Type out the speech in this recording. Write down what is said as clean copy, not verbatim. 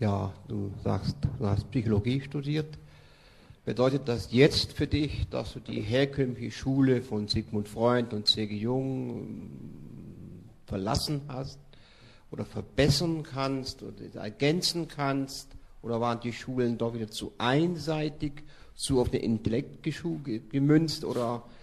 Ja, du sagst, du hast Psychologie studiert. Bedeutet das jetzt für dich, dass du die herkömmliche Schule von Sigmund Freud und C.G. Jung verlassen hast oder verbessern kannst oder ergänzen kannst? Oder waren die Schulen doch wieder zu einseitig, zu auf den Intellekt gemünzt? Oder